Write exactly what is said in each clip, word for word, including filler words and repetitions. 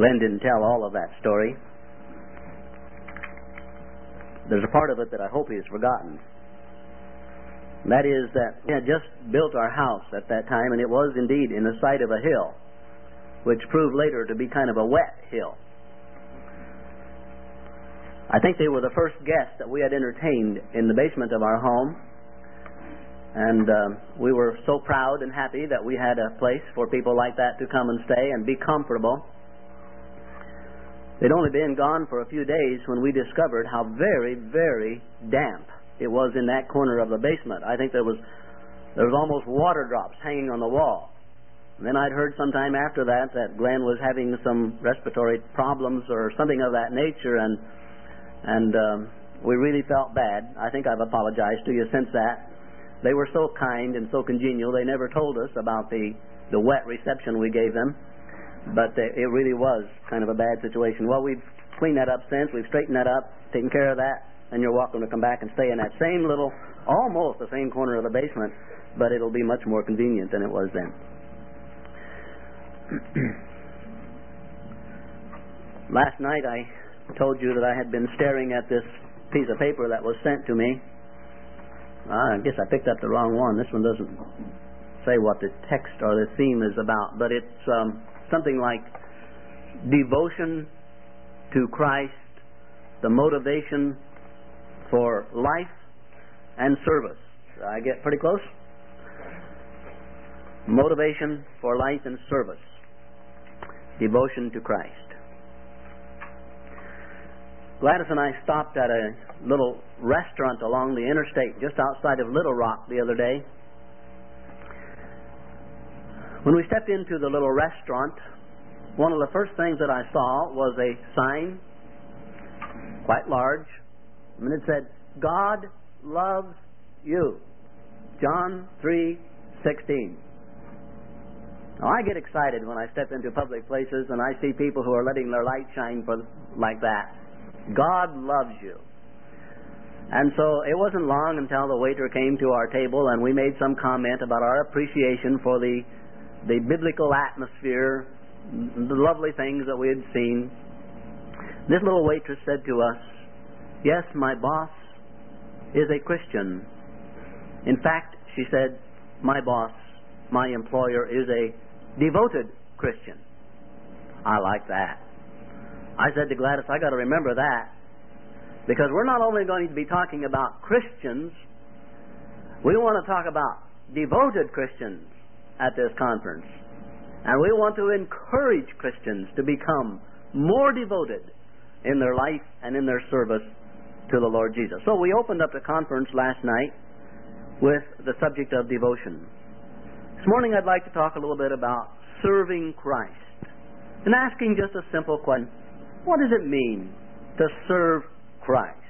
Glenn didn't tell all of that story. There's a part of it that I hope he has forgotten. That is that we had just built our house at that time, and it was indeed in the side of a hill, which proved later to be kind of a wet hill. I think they were the first guests that we had entertained in the basement of our home, and uh, we were so proud and happy that we had a place for people like that to come and stay and be comfortable. They'd only been gone for a few days when we discovered how very, very damp it was in that corner of the basement. I think there was there was almost water drops hanging on the wall. And then I'd heard sometime after that that Glenn was having some respiratory problems or something of that nature, and and um, we really felt bad. I think I've apologized to you since that. They were so kind and so congenial. They never told us about the, the wet reception we gave them, but they, it really was kind of a bad situation. Well, we've cleaned that up since. We've straightened that up, taken care of that, and you're welcome to come back and stay in that same little, almost the same corner of the basement, but it'll be much more convenient than it was then. Last night I told you that I had been staring at this piece of paper that was sent to me. Uh, I guess I picked up the wrong one. This one doesn't say what the text or the theme is about, but it's um, something like devotion to Christ, the motivation for life and service. I get pretty close? Motivation for life and service. Devotion to Christ. Gladys and I stopped at a little restaurant along the interstate just outside of Little Rock the other day. When we stepped into the little restaurant, one of the first things that I saw was a sign, quite large, and it said, "God loves you." John three sixteen. Now, I get excited when I step into public places and I see people who are letting their light shine for like that. God loves you. And so it wasn't long until the waiter came to our table and we made some comment about our appreciation for the the biblical atmosphere, the lovely things that we had seen. This little waitress said to us, "Yes, my boss is a Christian. In fact," she said, "my boss, my employer, is a devoted Christian." I like that. I said to Gladys, I got to remember that, because we're not only going to be talking about Christians, we want to talk about devoted Christians at this conference. And we want to encourage Christians to become more devoted in their life and in their service to the Lord Jesus. So we opened up the conference last night with the subject of devotion. This morning I'd like to talk a little bit about serving Christ and asking just a simple question. What does it mean to serve Christ?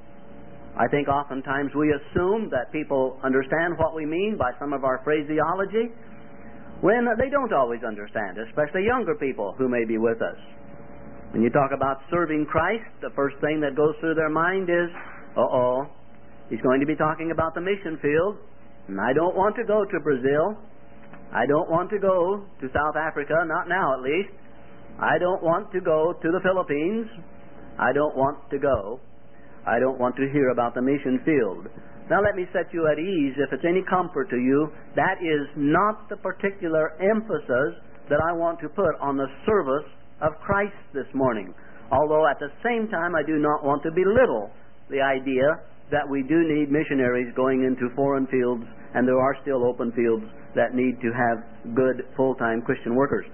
I think oftentimes we assume that people understand what we mean by some of our phraseology when they don't always understand, especially younger people who may be with us. When you talk about serving Christ, the first thing that goes through their mind is, uh-oh, he's going to be talking about the mission field, and I don't want to go to Brazil. I don't want to go to South Africa, not now at least. I don't want to go to the Philippines. I don't want to go. I don't want to hear about the mission field. Now let me set you at ease. If it's any comfort to you, that is not the particular emphasis that I want to put on the service of Christ this morning. Although at the same time I do not want to belittle the idea that we do need missionaries going into foreign fields, and there are still open fields that need to have good full-time Christian workers.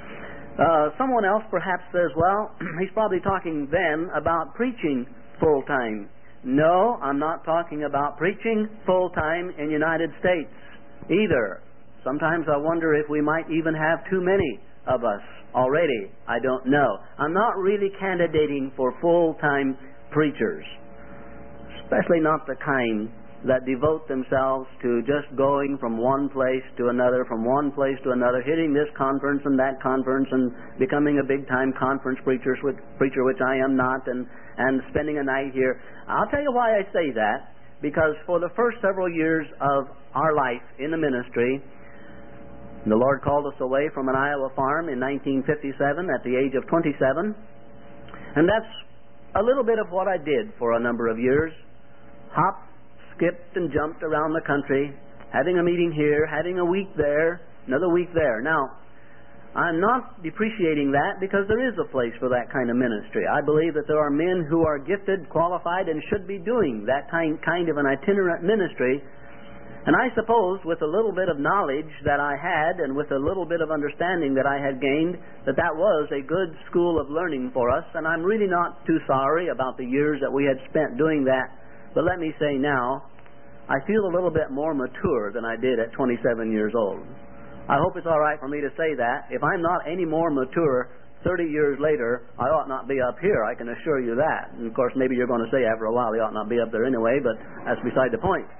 Uh, someone else perhaps says, well, he's probably talking then about preaching full-time. No, I'm not talking about preaching full-time in the United States either. Sometimes I wonder if we might even have too many of us already. I don't know. I'm not really candidating for full-time preachers, especially not the kind that devote themselves to just going from one place to another, from one place to another, hitting this conference and that conference and becoming a big-time conference preacher, preacher which I am not, and, and spending a night here. I'll tell you why I say that, because for the first several years of our life in the ministry, The Lord called us away from an Iowa farm in nineteen fifty-seven at the age of twenty-seven. And that's a little bit of what I did for a number of years. Hopped, skipped, and jumped around the country, having a meeting here, having a week there, another week there. Now, I'm not depreciating that because there is a place for that kind of ministry. I believe that there are men who are gifted, qualified, and should be doing that kind, kind of an itinerant ministry. And I suppose with a little bit of knowledge that I had and with a little bit of understanding that I had gained, that that was a good school of learning for us. And I'm really not too sorry about the years that we had spent doing that. But let me say now, I feel a little bit more mature than I did at twenty-seven years old. I hope it's all right for me to say that. If I'm not any more mature thirty years later, I ought not be up here. I can assure you that. And of course, maybe you're going to say after a while he ought not be up there anyway, but that's beside the point.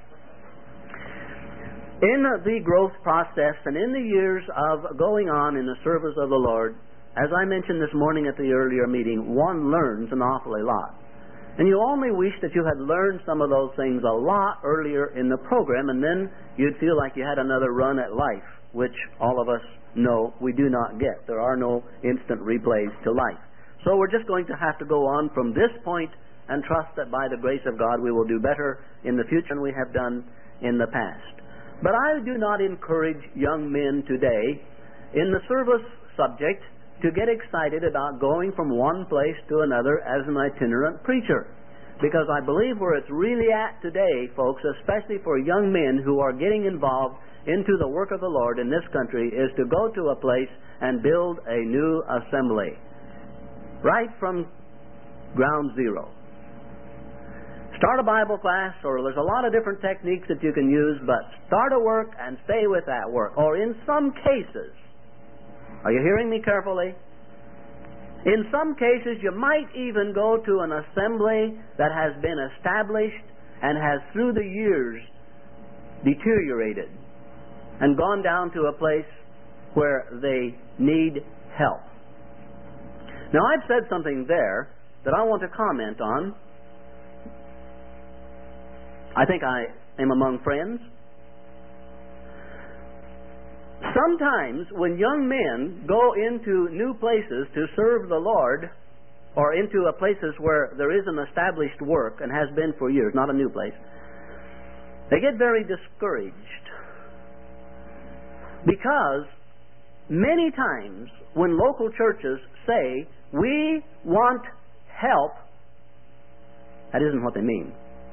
In the growth process and in the years of going on in the service of the Lord, as I mentioned this morning at the earlier meeting, one learns an awfully lot. And you only wish that you had learned some of those things a lot earlier in the program, and then you'd feel like you had another run at life, which all of us know we do not get. There are no instant replays to life. So we're just going to have to go on from this point and trust that by the grace of God we will do better in the future than we have done in the past. But I do not encourage young men today in the service subject to get excited about going from one place to another as an itinerant preacher. Because I believe where it's really at today, folks, especially for young men who are getting involved into the work of the Lord in this country, is to go to a place and build a new assembly. Right from ground zero. Start a Bible class, or there's a lot of different techniques that you can use, but start a work and stay with that work. Or in some cases, are you hearing me carefully? In some cases, you might even go to an assembly that has been established and has through the years deteriorated and gone down to a place where they need help. Now, I've said something there that I want to comment on. I think I am among friends. Sometimes when young men go into new places to serve the Lord, or into a places where there is an established work and has been for years, not a new place, they get very discouraged. Because many times when local churches say, we want help, that isn't what they mean.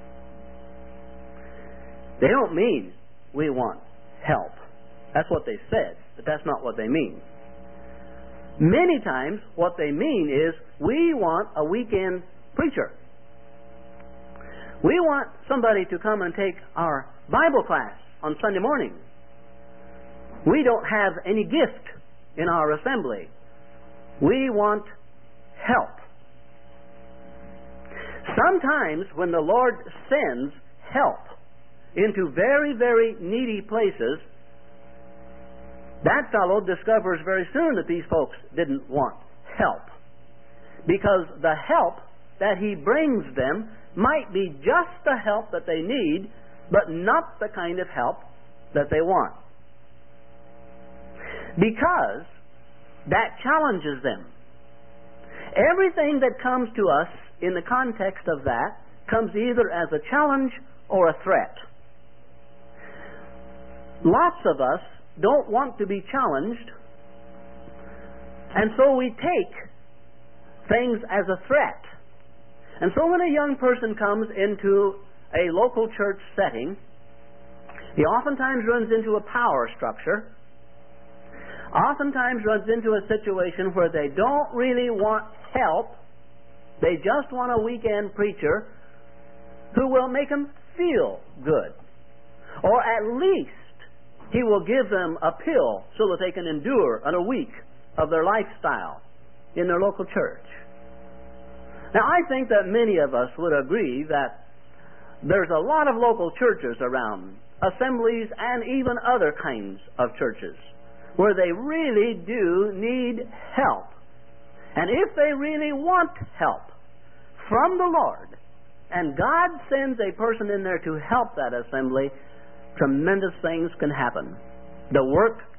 They don't mean we want help. That's what they said, but that's not what they mean. Many times what they mean is we want a weekend preacher. We want somebody to come and take our Bible class on Sunday morning. We don't have any gift in our assembly. We want help. Sometimes when the Lord sends help into very, very needy places, that fellow discovers very soon that these folks didn't want help. Because the help that he brings them might be just the help that they need, but not the kind of help that they want. Because that challenges them. Everything that comes to us in the context of that comes either as a challenge or a threat. Lots of us don't want to be challenged, and so we take things as a threat. And so when a young person comes into a local church setting, he oftentimes runs into a power structure, oftentimes runs into a situation where they don't really want help, they just want a weekend preacher who will make them feel good. Or at least he will give them a pill so that they can endure on a week of their lifestyle in their local church. Now, I think that many of us would agree that there's a lot of local churches around, assemblies and even other kinds of churches, where they really do need help. And if they really want help from the Lord, and God sends a person in there to help that assembly, tremendous things can happen. The work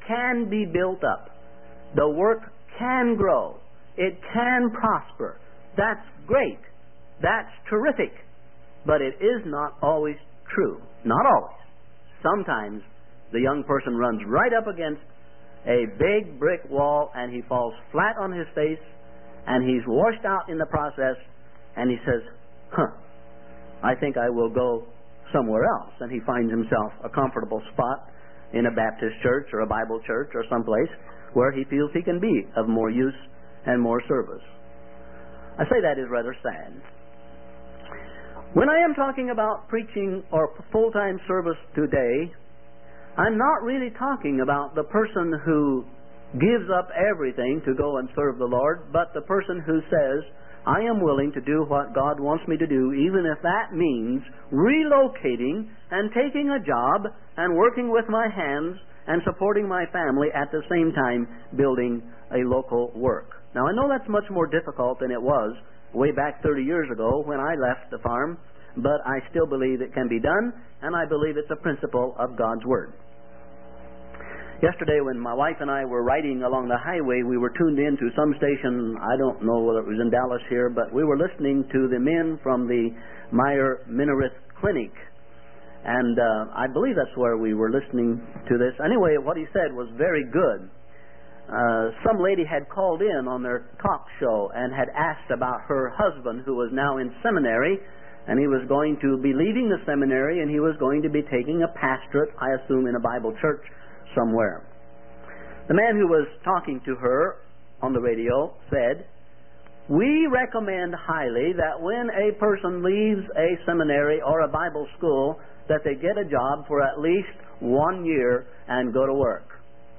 can be built up. The work can grow. It can prosper. That's great. That's terrific. But it is not always true. Not always. Sometimes the young person runs right up against a big brick wall and he falls flat on his face and he's washed out in the process and he says, huh, I think I will go somewhere else. And he finds himself a comfortable spot in a Baptist church or a Bible church or someplace where he feels he can be of more use and more service. I say that is rather sad. When I am talking about preaching or full-time service today, I'm not really talking about the person who gives up everything to go and serve the Lord, but the person who says, I am willing to do what God wants me to do, even if that means relocating and taking a job and working with my hands and supporting my family at the same time building a local work. Now, I know that's much more difficult than it was way back thirty years ago when I left the farm, but I still believe it can be done, and I believe it's a principle of God's Word. Yesterday, when my wife and I were riding along the highway, we were tuned in to some station. I don't know whether it was in Dallas here, but we were listening to the men from the Meyer Minareth Clinic. And uh, I believe that's where we were listening to this. Anyway, what he said was very good. Uh, some lady had called in on their talk show and had asked about her husband, who was now in seminary, and he was going to be leaving the seminary and he was going to be taking a pastorate, I assume in a Bible church somewhere. The man who was talking to her on the radio said, we recommend highly that when a person leaves a seminary or a Bible school, that they get a job for at least one year and go to work.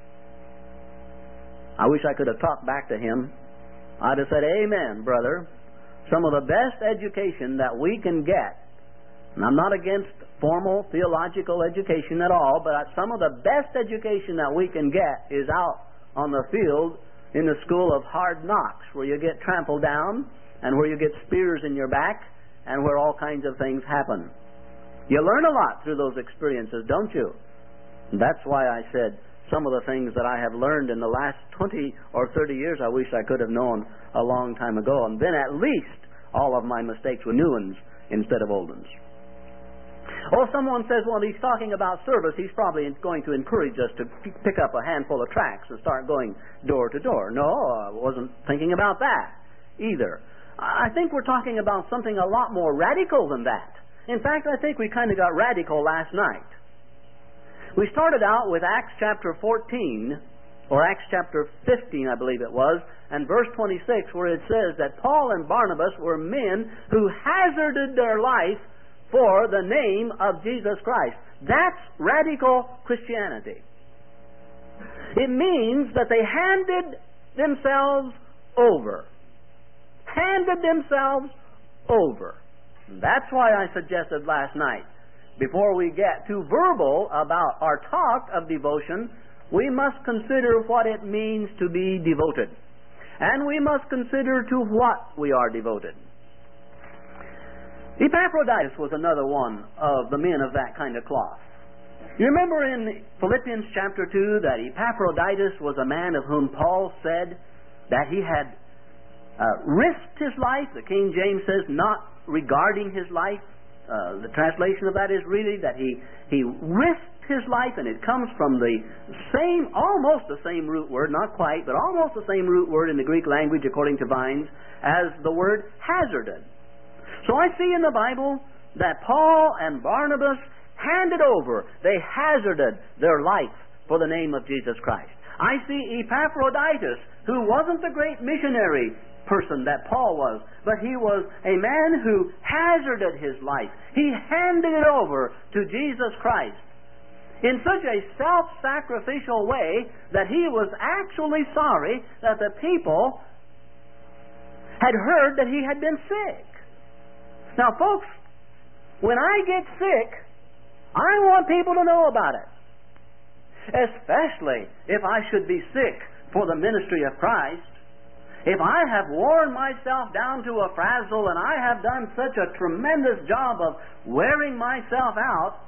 I wish I could have talked back to him. I'd have said, amen, brother. Some of the best education that we can get, and I'm not against formal theological education at all, but some of the best education that we can get is out on the field in the school of hard knocks, where you get trampled down and where you get spears in your back and where all kinds of things happen. You learn a lot through those experiences, don't you? And that's why I said some of the things that I have learned in the last twenty or thirty years I wish I could have known a long time ago. And then at least all of my mistakes were new ones instead of old ones. Or someone says, well, he's talking about service. He's probably going to encourage us to p- pick up a handful of tracts and start going door to door. No, I wasn't thinking about that either. I think we're talking about something a lot more radical than that. In fact, I think we kind of got radical last night. We started out with Acts chapter fourteen, or Acts chapter fifteen, I believe it was, and verse twenty-six, where it says that Paul and Barnabas were men who hazarded their life for the name of Jesus Christ. That's radical Christianity. It means that they handed themselves over. Handed themselves over. That's why I suggested last night, before we get too verbal about our talk of devotion, we must consider what it means to be devoted. And we must consider to what we are devoted. Epaphroditus was another one of the men of that kind of cloth. You remember in Philippians chapter two that Epaphroditus was a man of whom Paul said that he had uh, risked his life. The King James says not regarding his life. Uh, the translation of that is really that he, he risked his life, and it comes from the same, almost the same root word, not quite, but almost the same root word in the Greek language according to Vines as the word hazarded. So I see in the Bible that Paul and Barnabas handed over, they hazarded their life for the name of Jesus Christ. I see Epaphroditus, who wasn't the great missionary person that Paul was, but he was a man who hazarded his life. He handed it over to Jesus Christ in such a self-sacrificial way that he was actually sorry that the people had heard that he had been sick. Now, folks, when I get sick, I want people to know about it. Especially if I should be sick for the ministry of Christ. If I have worn myself down to a frazzle and I have done such a tremendous job of wearing myself out,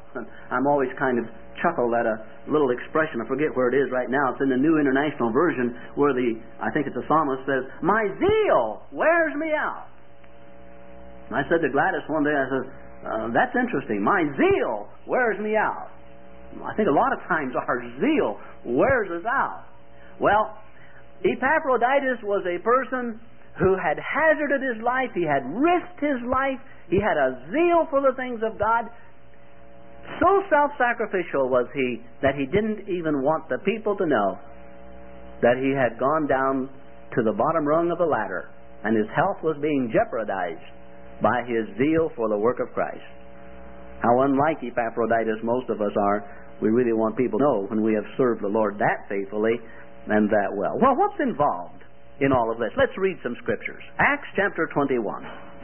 And I'm always kind of chuckle at a little expression. I forget where it is right now. It's in the New International Version where the, I think it's the psalmist says, "My zeal wears me out." And I said to Gladys one day, I said, uh, that's interesting. My zeal wears me out. I think a lot of times our zeal wears us out. Well, Epaphroditus was a person who had hazarded his life. He had risked his life. He had a zeal for the things of God. So self-sacrificial was he that he didn't even want the people to know that he had gone down to the bottom rung of the ladder and his health was being jeopardized by his zeal for the work of Christ. How unlike Epaphroditus most of us are. We really want people to know when we have served the Lord that faithfully and that well. Well, what's involved in all of this? Let's read some scriptures. Acts chapter twenty-one.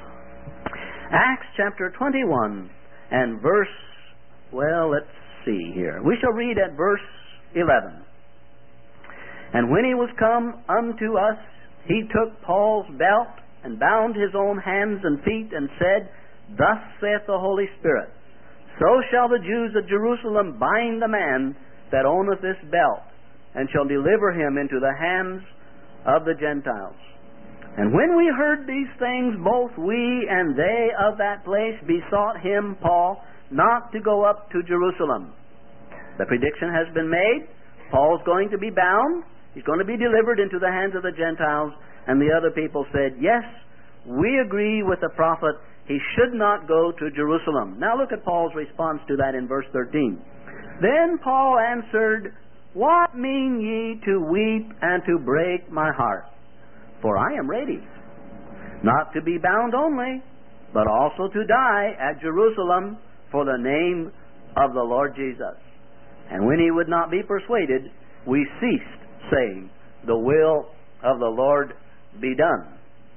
Acts chapter twenty-one and verse, well, let's see here. We shall read at verse eleven. "And when he was come unto us, he took Paul's belt and bound his own hands and feet and said, Thus saith the Holy Spirit, So shall the Jews of Jerusalem bind the man that owneth this belt, and shall deliver him into the hands of the Gentiles. And when we heard these things, both we and they of that place besought him," Paul, "not to go up to Jerusalem." The prediction has been made. Paul's going to be bound. He's going to be delivered into the hands of the Gentiles. And the other people said, "Yes, we agree with the prophet. He should not go to Jerusalem." Now look at Paul's response to that in verse thirteen. "Then Paul answered, What mean ye to weep and to break my heart? For I am ready, not to be bound only, but also to die at Jerusalem for the name of the Lord Jesus. And when he would not be persuaded, we ceased, saying, The will of the Lord be done."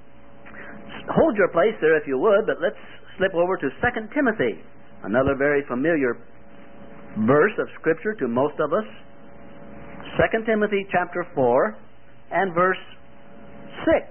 Hold your place there if you would, but let's slip over to Second Timothy, another very familiar verse of Scripture to most of us. Second Timothy chapter four and verse six.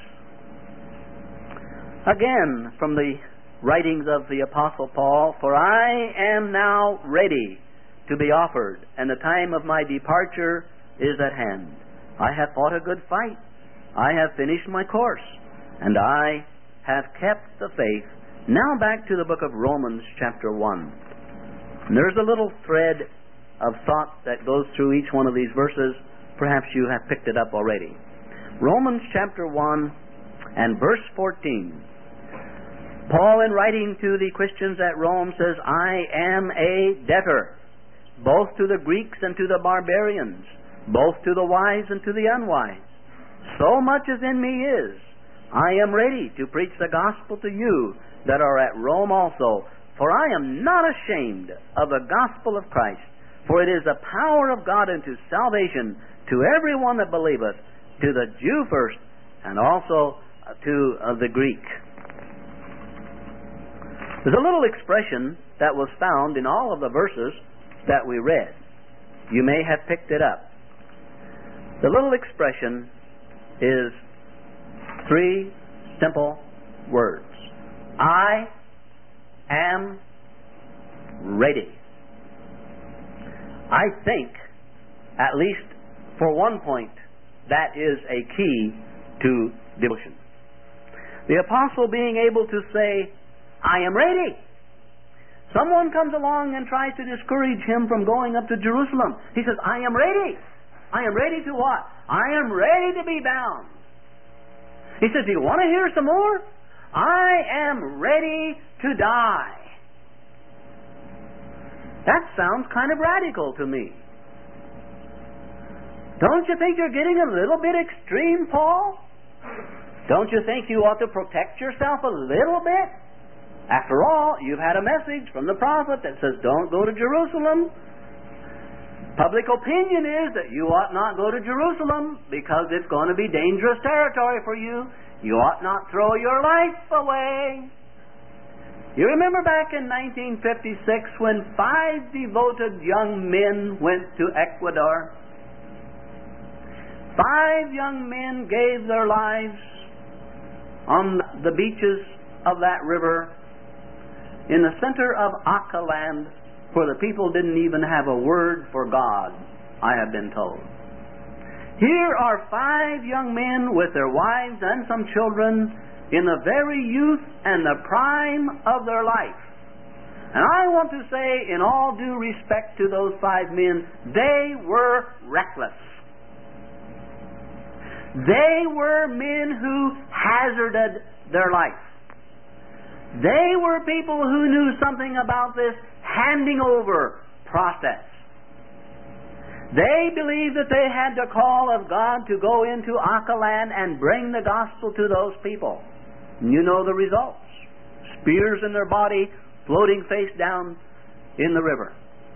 Again, from the writings of the Apostle Paul, "For I am now ready to be offered, and the time of my departure is at hand. I have fought a good fight. I have finished my course, and I have kept the faith." Now back to the book of Romans chapter one. And there's a little thread of thought that goes through each one of these verses. Perhaps you have picked it up already. Romans chapter one and verse fourteen. Paul, in writing to the Christians at Rome, says, "I am a debtor, both to the Greeks and to the barbarians, both to the wise and to the unwise. So much as in me is, I am ready to preach the gospel to you that are at Rome also. For I am not ashamed of the gospel of Christ, for it is the power of God unto salvation to everyone that believeth, to the Jew first, and also to uh, the Greek." There's a little expression that was found in all of the verses that we read. You may have picked it up. The little expression is three simple words. I am ready. I think, at least for one point, that is a key to devotion. The apostle being able to say, "I am ready." Someone comes along and tries to discourage him from going up to Jerusalem. He says, "I am ready. I am ready to what? I am ready to be bound." He says, "Do you want to hear some more? I am ready to die." That sounds kind of radical to me. Don't you think you're getting a little bit extreme, Paul? Don't you think you ought to protect yourself a little bit? After all, you've had a message from the prophet that says, don't go to Jerusalem. Public opinion is that you ought not go to Jerusalem because it's going to be dangerous territory for you. You ought not throw your life away. You remember back in nineteen fifty-six when five devoted young men went to Ecuador? Five young men gave their lives on the beaches of that river in the center of Aca land for the people didn't even have a word for God, I have been told. Here are five young men with their wives and some children in the very youth and the prime of their life. And I want to say, in all due respect to those five men, they were reckless. They were men who hazarded their life. They were people who knew something about this handing over process. They believed that they had the call of God to go into Achalan and bring the gospel to those people. And you know the results. Spears in their body, floating face down in the river.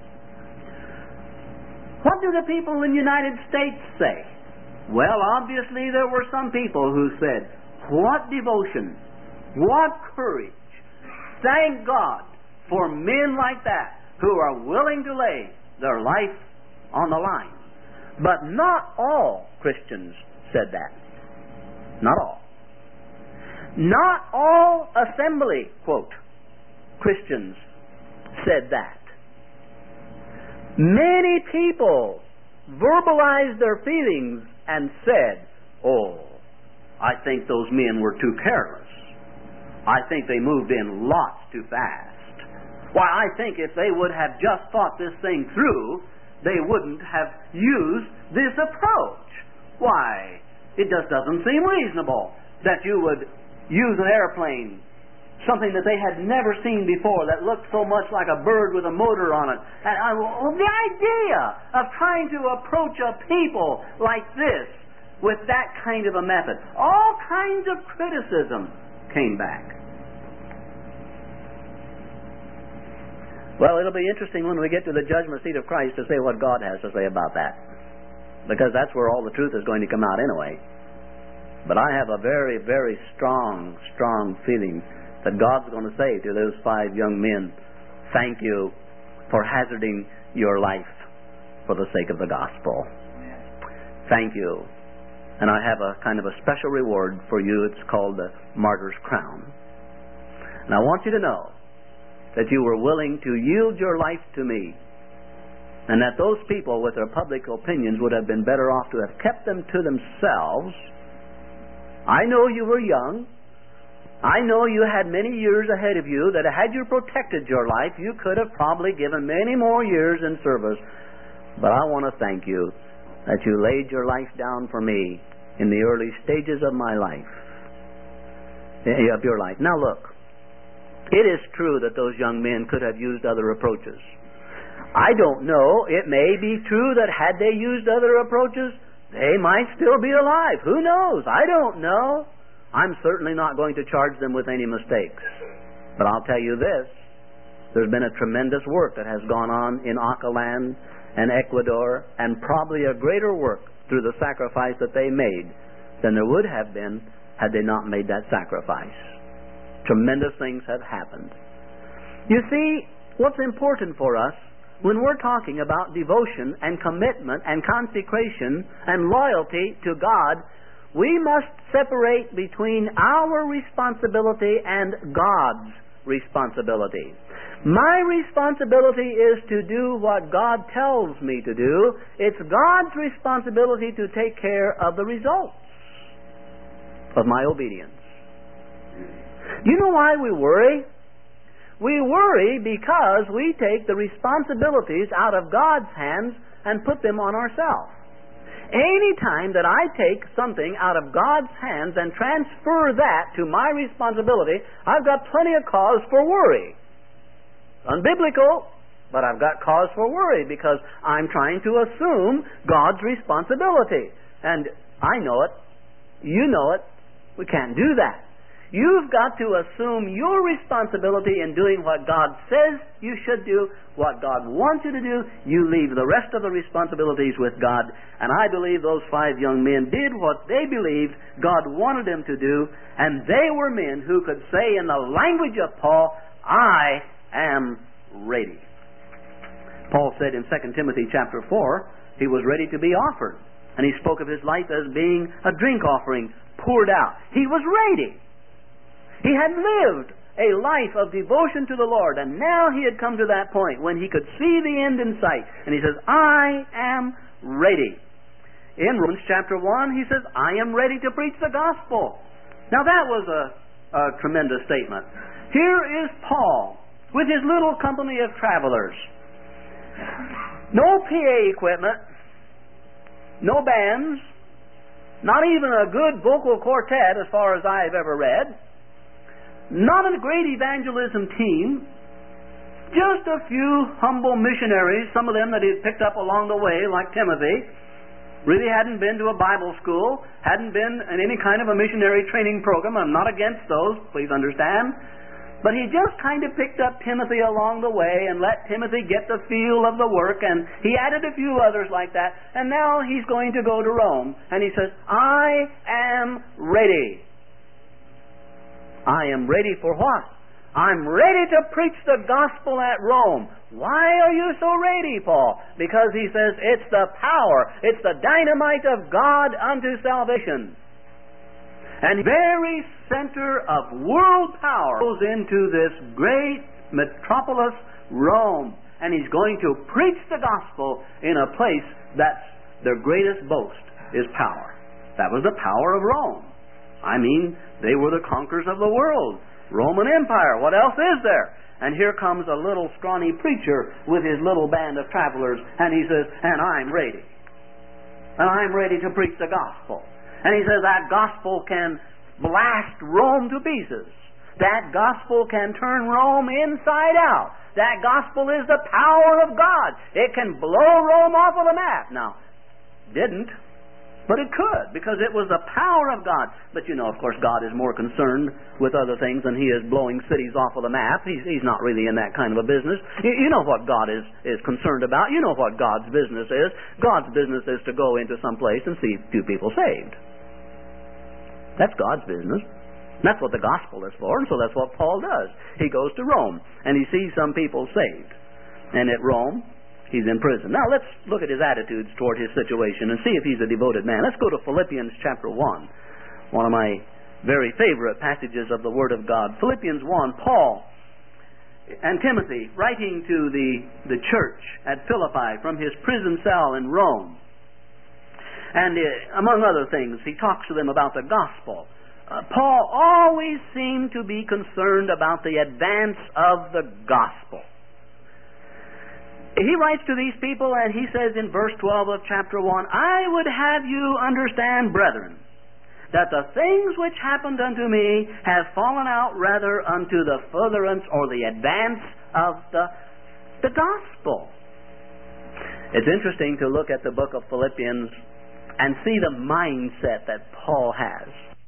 What do the people in the United States say? Well, obviously there were some people who said, what devotion, what courage. Thank God for men like that who are willing to lay their life on the line. But not all Christians said that. Not all. Not all assembly, quote, Christians said that. Many people verbalized their feelings and said, oh, I think those men were too careless. I think they moved in lots too fast. Why, I think if they would have just thought this thing through, they wouldn't have used this approach. Why, it just doesn't seem reasonable that you would use an airplane, something that they had never seen before, that looked so much like a bird with a motor on it. And I, well, the idea of trying to approach a people like this with that kind of a method, all kinds of criticism came back. Well, it'll be interesting when we get to the judgment seat of Christ to say what God has to say about that, because that's where all the truth is going to come out anyway. But I have a very, very strong, strong feeling that God's going to say to those five young men, thank you for hazarding your life for the sake of the gospel. Thank you. And I have a kind of a special reward for you. It's called the Martyr's Crown. And I want you to know that you were willing to yield your life to me, and that those people with their public opinions would have been better off to have kept them to themselves. I know you were young. I know you had many years ahead of you, that had you protected your life, you could have probably given many more years in service. But I want to thank you that you laid your life down for me in the early stages of my life, of your life. Now look, it is true that those young men could have used other approaches. I don't know. It may be true that had they used other approaches, they might still be alive. Who knows? I don't know. I'm certainly not going to charge them with any mistakes. But I'll tell you this. There's been a tremendous work that has gone on in Achalan and Ecuador, and probably a greater work through the sacrifice that they made than there would have been had they not made that sacrifice. Tremendous things have happened. You see, what's important for us when we're talking about devotion and commitment and consecration and loyalty to God, we must separate between our responsibility and God's responsibility. My responsibility is to do what God tells me to do. It's God's responsibility to take care of the results of my obedience. You know why we worry? We worry because we take the responsibilities out of God's hands and put them on ourselves. Any time that I take something out of God's hands and transfer that to my responsibility, I've got plenty of cause for worry. Unbiblical, but I've got cause for worry because I'm trying to assume God's responsibility. And I know it. You know it. We can't do that. You've got to assume your responsibility in doing what God says you should do, what God wants you to do. You leave the rest of the responsibilities with God. And I believe those five young men did what they believed God wanted them to do, and they were men who could say in the language of Paul, I am ready. Paul said in Second Timothy chapter four, he was ready to be offered. And he spoke of his life as being a drink offering poured out. He was ready. He had lived a life of devotion to the Lord. And now he had come to that point when he could see the end in sight. And he says, I am ready. In Romans chapter one, he says, I am ready to preach the gospel. Now that was a, a tremendous statement. Here is Paul with his little company of travelers. No P A equipment, no bands, not even a good vocal quartet as far as I've ever read, not a great evangelism team, just a few humble missionaries, some of them that he had picked up along the way, like Timothy, really hadn't been to a Bible school, hadn't been in any kind of a missionary training program. I'm not against those, please understand. But he just kind of picked up Timothy along the way and let Timothy get the feel of the work, and he added a few others like that, and now he's going to go to Rome. And he says, I am ready. I am ready for what? I'm ready to preach the gospel at Rome. Why are you so ready, Paul? Because he says it's the power, it's the dynamite of God unto salvation. And the very center of world power goes into this great metropolis, Rome. And he's going to preach the gospel in a place that's their greatest boast is power. That was the power of Rome. I mean, they were the conquerors of the world. Roman Empire. What else is there? And here comes a little scrawny preacher with his little band of travelers, and he says, and I'm ready. And I'm ready to preach the gospel. And he says that gospel can blast Rome to pieces. That gospel can turn Rome inside out. That gospel is the power of God. It can blow Rome off of the map. Now, didn't, but it could, because it was the power of God. But you know, of course, God is more concerned with other things than He is blowing cities off of the map. He's, he's not really in that kind of a business. You, you know what God is, is concerned about. You know what God's business is. God's business is to go into some place and see a few people saved. That's God's business. That's what the gospel is for, and so that's what Paul does. He goes to Rome, and he sees some people saved. And at Rome, he's in prison. Now, let's look at his attitudes toward his situation and see if he's a devoted man. Let's go to Philippians chapter one, one of my very favorite passages of the Word of God. Philippians one, Paul and Timothy writing to the, the church at Philippi from his prison cell in Rome. And uh, among other things, he talks to them about the gospel. Uh, Paul always seemed to be concerned about the advance of the gospel. He writes to these people, and he says in verse twelve of chapter one, I would have you understand, brethren, that the things which happened unto me have fallen out rather unto the furtherance or the advance of the, the gospel. It's interesting to look at the book of Philippians and see the mindset that Paul has.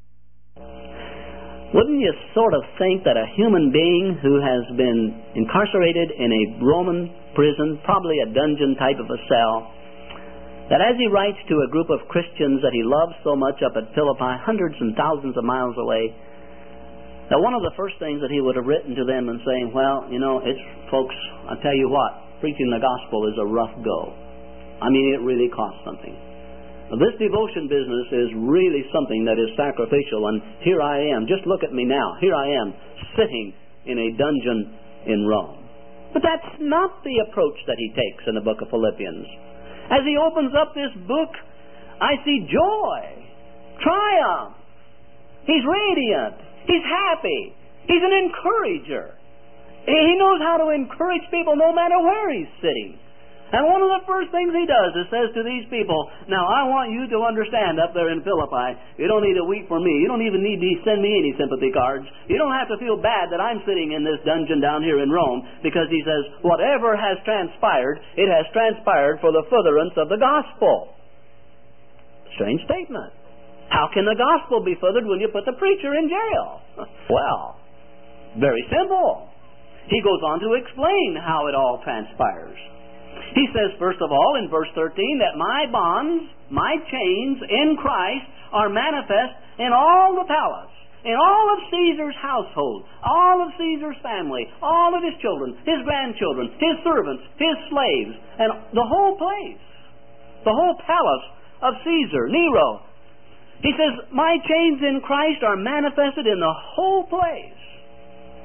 Wouldn't you sort of think that a human being who has been incarcerated in a Roman prison, probably a dungeon type of a cell, that as he writes to a group of Christians that he loves so much up at Philippi, hundreds and thousands of miles away, that one of the first things that he would have written to them and saying, well, you know, it's, folks, I'll tell you what, preaching the gospel is a rough go. I mean, it really costs something. This devotion business is really something that is sacrificial, and here I am. Just look at me now. Here I am, sitting in a dungeon in Rome. But that's not the approach that he takes in the book of Philippians. As he opens up this book, I see joy, triumph. He's radiant. He's happy. He's an encourager. He knows how to encourage people no matter where he's sitting. And one of the first things he does is says to these people, now I want you to understand up there in Philippi, you don't need to weep for me. You don't even need to send me any sympathy cards. You don't have to feel bad that I'm sitting in this dungeon down here in Rome, because he says, whatever has transpired, it has transpired for the furtherance of the gospel. Strange statement. How can the gospel be furthered when you put the preacher in jail? Well, very simple. He goes on to explain how it all transpires. He says, first of all, in verse thirteen, that my bonds, my chains in Christ are manifest in all the palace, in all of Caesar's household, all of Caesar's family, all of his children, his grandchildren, his servants, his slaves, and the whole place, the whole palace of Caesar, Nero. He says, my chains in Christ are manifested in the whole place.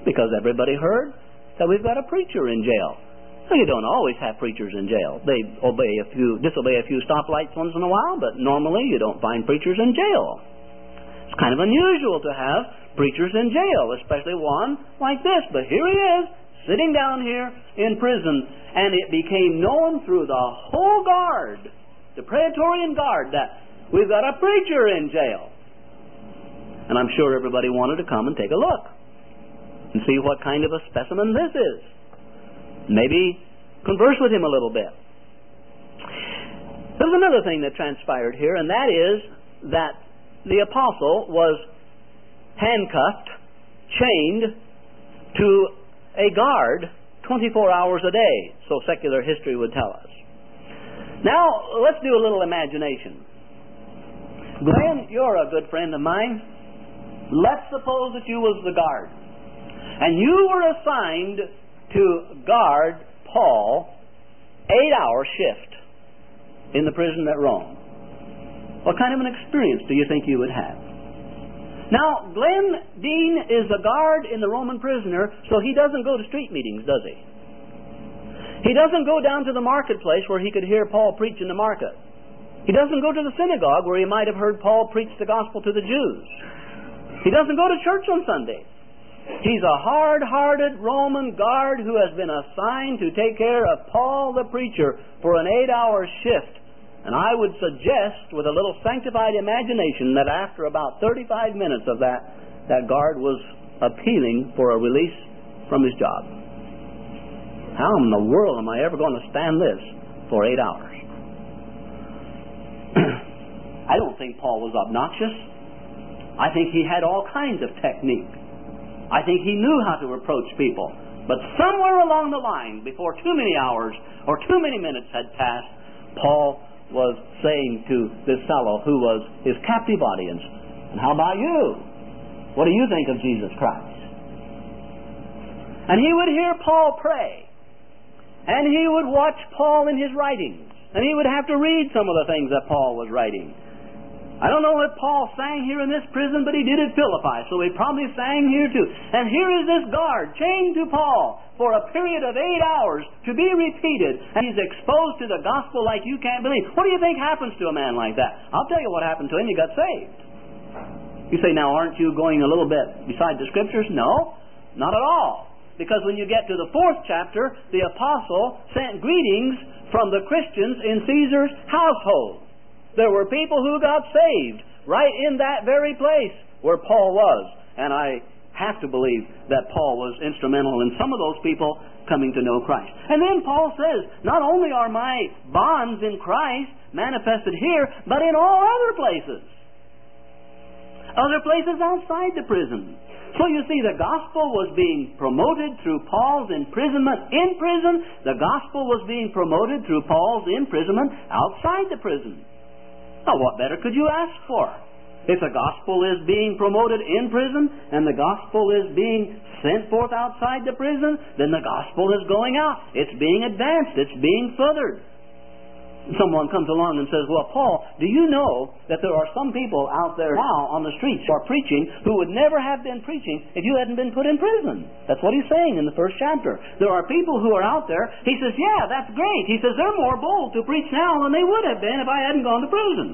Because everybody heard that we've got a preacher in jail. Well, you don't always have preachers in jail. They obey a few, disobey a few stoplights once in a while, but normally you don't find preachers in jail. It's kind of unusual to have preachers in jail, especially one like this. But here he is, sitting down here in prison, and it became known through the whole guard, the Praetorian Guard, that we've got a preacher in jail. And I'm sure everybody wanted to come and take a look and see what kind of a specimen this is. Maybe converse with him a little bit. There's another thing that transpired here, and that is that the apostle was handcuffed, chained to a guard twenty-four hours a day, so secular history would tell us. Now, let's do a little imagination. Glenn, you're a good friend of mine. Let's suppose that you was the guard, and you were assigned to guard Paul eight-hour shift in the prison at Rome. What kind of an experience do you think you would have? Now, Glenn Dean is a guard in the Roman prisoner, so he doesn't go to street meetings, does he? He doesn't go down to the marketplace where he could hear Paul preach in the market. He doesn't go to the synagogue where he might have heard Paul preach the gospel to the Jews. He doesn't go to church on Sunday. He's a hard-hearted Roman guard who has been assigned to take care of Paul the preacher for an eight-hour shift. And I would suggest, with a little sanctified imagination, that after about thirty-five minutes of that, that guard was appealing for a release from his job. How in the world am I ever going to stand this for eight hours? I don't think Paul was obnoxious. I think he had all kinds of technique. I think he knew how to approach people. But somewhere along the line, before too many hours or too many minutes had passed, Paul was saying to this fellow who was his captive audience, "And how about you? What do you think of Jesus Christ?" And he would hear Paul pray, and he would watch Paul in his writings, and he would have to read some of the things that Paul was writing. I don't know if Paul sang here in this prison, but he did at Philippi, so he probably sang here too. And here is this guard chained to Paul for a period of eight hours to be repeated, and he's exposed to the gospel like you can't believe. What do you think happens to a man like that? I'll tell you what happened to him. He got saved. You say, now, aren't you going a little bit beside the Scriptures? No, not at all. Because when you get to the fourth chapter, the apostle sent greetings from the Christians in Caesar's household. There were people who got saved right in that very place where Paul was. And I have to believe that Paul was instrumental in some of those people coming to know Christ. And then Paul says, not only are my bonds in Christ manifested here, but in all other places. Other places outside the prison. So you see, the gospel was being promoted through Paul's imprisonment in prison. The gospel was being promoted through Paul's imprisonment outside the prison. Now, what better could you ask for? If the gospel is being promoted in prison and the gospel is being sent forth outside the prison, then the gospel is going out. It's being advanced. It's being furthered. Someone comes along and says, well, Paul, do you know that there are some people out there now on the streets who are preaching who would never have been preaching if you hadn't been put in prison? That's what he's saying in the first chapter. There are people who are out there. He says, yeah, that's great. He says, they're more bold to preach now than they would have been if I hadn't gone to prison.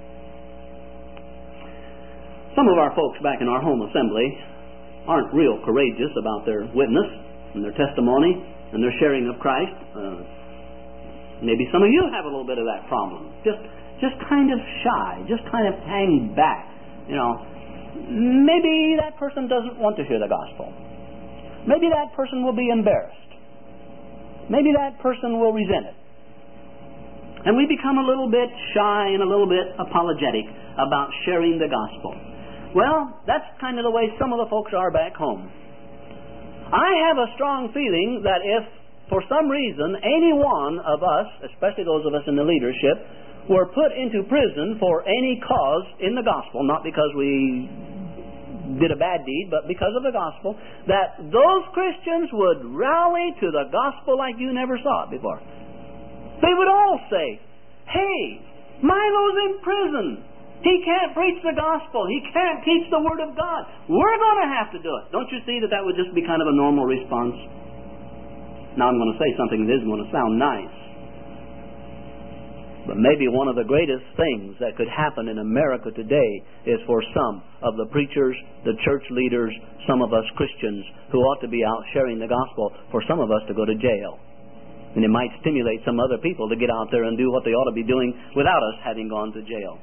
Some of our folks back in our home assembly aren't real courageous about their witness and their testimony and their sharing of Christ. Uh, Maybe some of you have a little bit of that problem. Just just kind of shy. Just kind of hang back. You know, maybe that person doesn't want to hear the gospel. Maybe that person will be embarrassed. Maybe that person will resent it. And we become a little bit shy and a little bit apologetic about sharing the gospel. Well, that's kind of the way some of the folks are back home. I have a strong feeling that if for some reason, any one of us, especially those of us in the leadership, were put into prison for any cause in the gospel, not because we did a bad deed, but because of the gospel, that those Christians would rally to the gospel like you never saw it before. They would all say, hey, Milo's in prison. He can't preach the gospel. He can't teach the Word of God. We're going to have to do it. Don't you see that that would just be kind of a normal response? Now I'm going to say something that isn't going to sound nice. But maybe one of the greatest things that could happen in America today is for some of the preachers, the church leaders, some of us Christians who ought to be out sharing the gospel, for some of us to go to jail. And it might stimulate some other people to get out there and do what they ought to be doing without us having gone to jail.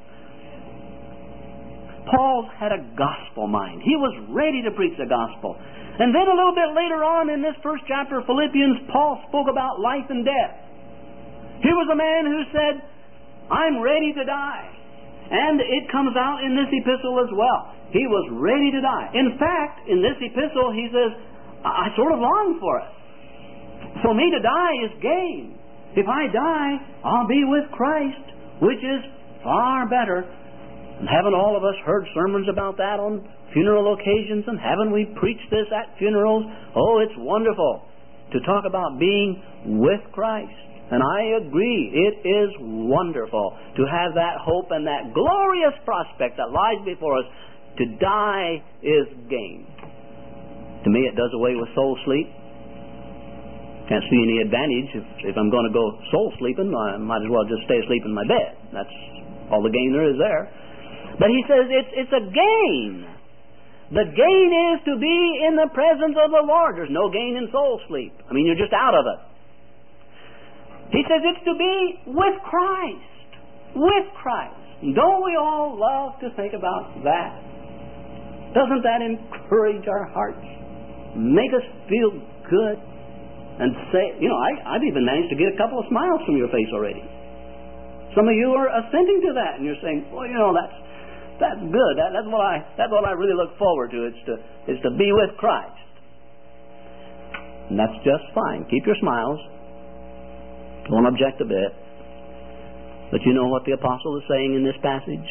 Paul had a gospel mind. He was ready to preach the gospel. And then a little bit later on in this first chapter of Philippians, Paul spoke about life and death. He was a man who said, I'm ready to die. And it comes out in this epistle as well. He was ready to die. In fact, in this epistle, he says, I sort of long for it. For me to die is gain. If I die, I'll be with Christ, which is far better. And haven't all of us heard sermons about that on funeral occasions? And haven't we preached this at funerals? Oh, it's wonderful to talk about being with Christ. And I agree, it is wonderful to have that hope and that glorious prospect that lies before us. To die is gain. To me, it does away with soul sleep. Can't see any advantage. If, if I'm going to go soul sleeping, I might as well just stay asleep in my bed. That's all the gain there is there. But he says it's, it's a gain. The gain is to be in the presence of the Lord. There's no gain in soul sleep. I mean, you're just out of it. He says it's to be with Christ. With Christ. Don't we all love to think about that? Doesn't that encourage our hearts? Make us feel good? And say, you know, I, I've even managed to get a couple of smiles from your face already. Some of you are assenting to that, and you're saying, well, you know, that's that's good. That, that's what I that's what I really look forward to. It's to is to be with Christ. And that's just fine. Keep your smiles. Don't object a bit. But you know what the apostle is saying in this passage?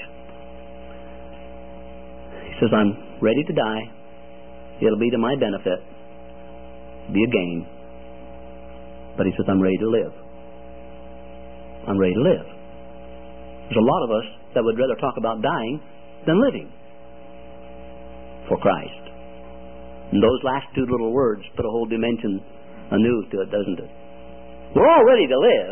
He says, I'm ready to die. It'll be to my benefit. Be a gain. But he says, I'm ready to live. I'm ready to live. There's a lot of us that would rather talk about dying than living for Christ. And those last two little words put a whole dimension anew to it, doesn't it? We're all ready to live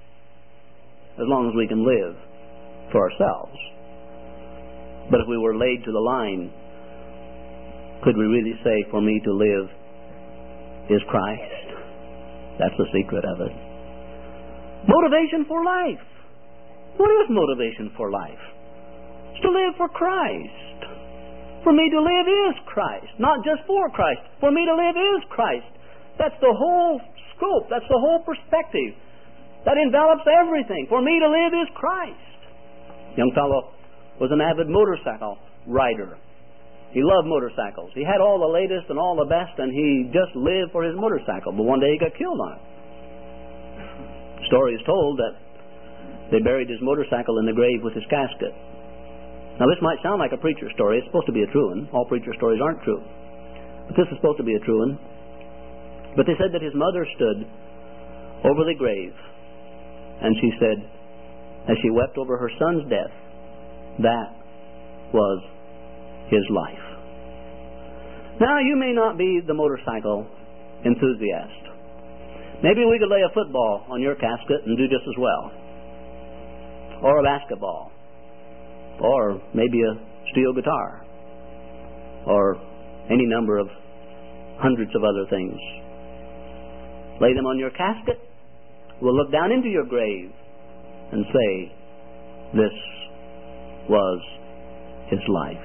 as long as we can live for ourselves. But if we were laid to the line, could we really say, for me to live is Christ? That's the secret of it. Motivation for life. What is motivation for life? It's to live for Christ. For me to live is Christ. Not just for Christ. For me to live is Christ. That's the whole scope. That's the whole perspective. That envelops everything. For me to live is Christ. Young fellow was an avid motorcycle rider. He loved motorcycles. He had all the latest and all the best, and he just lived for his motorcycle. But one day he got killed on it. The story is told that they buried his motorcycle in the grave with his casket. Now this might sound like a preacher story. It's supposed to be a true one. All preacher stories aren't true. But this is supposed to be a true one. But they said that his mother stood over the grave, and she said, as she wept over her son's death, that was his life. Now, you may not be the motorcycle enthusiast. Maybe we could lay a football on your casket and do just as well. Or a basketball. Or maybe a steel guitar. Or any number of hundreds of other things. Lay them on your casket. We'll look down into your grave and say, this was his life.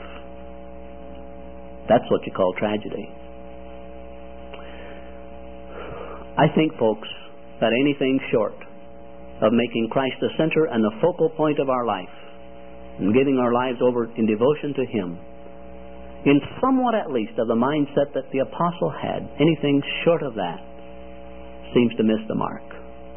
That's what you call tragedy. I think, folks, that anything short of making Christ the center and the focal point of our life and giving our lives over in devotion to Him, in somewhat at least of the mindset that the apostle had, anything short of that seems to miss the mark.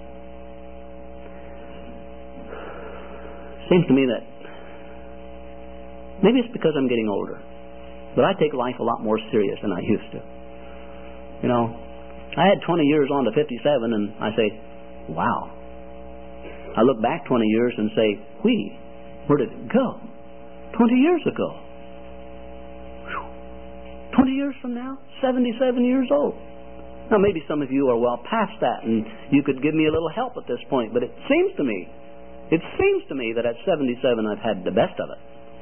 Seems to me that maybe it's because I'm getting older, but I take life a lot more serious than I used to. You know, I had twenty years on to fifty-seven, and I say, wow. I look back twenty years and say, whee, where did it go? Twenty years ago. Whew. Twenty years from now, seventy-seven years old. Now, maybe some of you are well past that, and you could give me a little help at this point, but it seems to me, it seems to me that at seventy-seven I've had the best of it.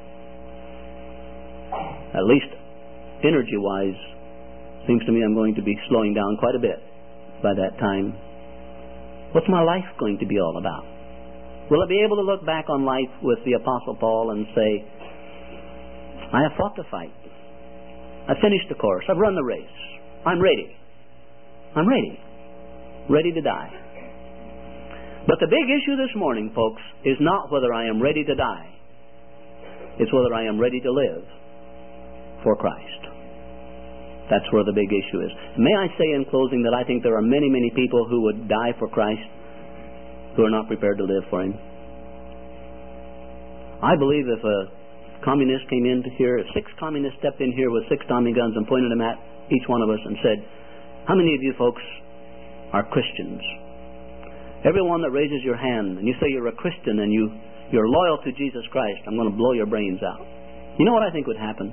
At least, energy-wise, seems to me I'm going to be slowing down quite a bit by that time. What's my life going to be all about? Will I be able to look back on life with the Apostle Paul and say, I have fought the fight. I've finished the course. I've run the race. I'm ready. I'm ready. Ready to die. But the big issue this morning, folks, is not whether I am ready to die. It's whether I am ready to live for Christ. That's where the big issue is. May I say in closing that I think there are many, many people who would die for Christ who are not prepared to live for Him. I believe if a communist came in here, if six communists stepped in here with six Tommy guns and pointed them at each one of us and said, how many of you folks are Christians? Everyone that raises your hand and you say you're a Christian and you, you're loyal to Jesus Christ, I'm going to blow your brains out. You know what I think would happen?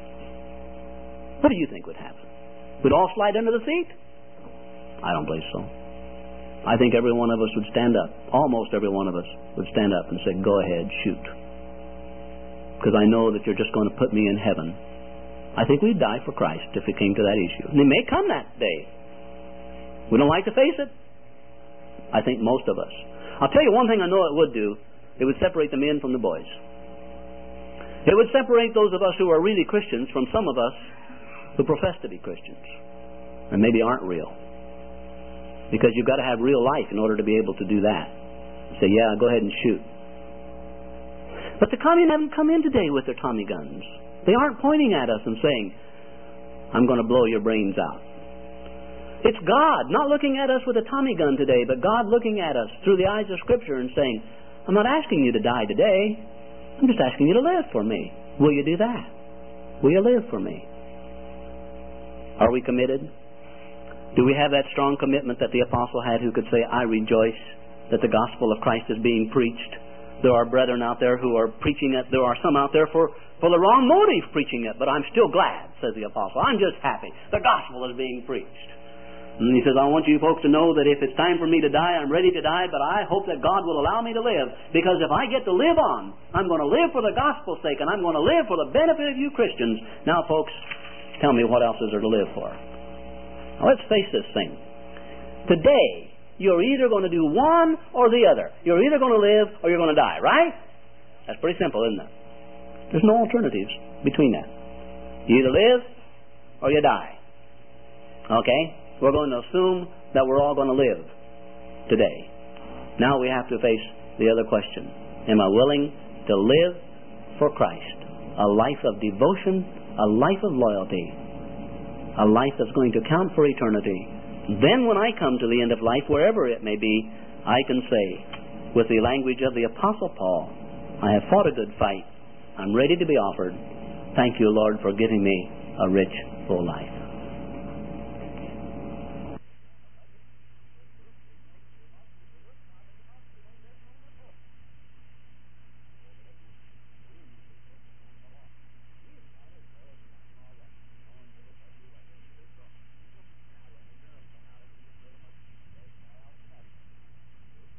What do you think would happen? We'd all slide under the seat? I don't believe so. I think every one of us would stand up. Almost every one of us would stand up and say, go ahead, shoot. Because I know that you're just going to put me in heaven. I think we'd die for Christ if it came to that issue. And it may come that day. We don't like to face it. I think most of us. I'll tell you one thing I know it would do. It would separate the men from the boys. It would separate those of us who are really Christians from some of us who profess to be Christians and maybe aren't real. Because you've got to have real life in order to be able to do that. Say, yeah, go ahead and shoot. But the communists haven't come in today with their Tommy guns. They aren't pointing at us and saying, I'm going to blow your brains out. It's God not looking at us with a Tommy gun today, but God looking at us through the eyes of Scripture and saying, I'm not asking you to die today. I'm just asking you to live for me. Will you do that? Will you live for me? Are we committed? Do we have that strong commitment that the apostle had who could say, I rejoice that the gospel of Christ is being preached? There are brethren out there who are preaching it. There are some out there for, for the wrong motive preaching it, but I'm still glad, says the apostle. I'm just happy. The gospel is being preached. And he says, I want you folks to know that if it's time for me to die, I'm ready to die, but I hope that God will allow me to live, because if I get to live on, I'm going to live for the gospel's sake, and I'm going to live for the benefit of you Christians. Now, folks, tell me what else is there to live for? Now, let's face this thing. Today, you're either going to do one or the other. You're either going to live or you're going to die, right? That's pretty simple, isn't it? There's no alternatives between that. You either live or you die. Okay? We're going to assume that we're all going to live today. Now we have to face the other question. Am I willing to live for Christ? A life of devotion, a life of loyalty, a life that's going to count for eternity. Then when I come to the end of life, wherever it may be, I can say, with the language of the Apostle Paul, I have fought a good fight. I'm ready to be offered. Thank you, Lord, for giving me a rich, full life.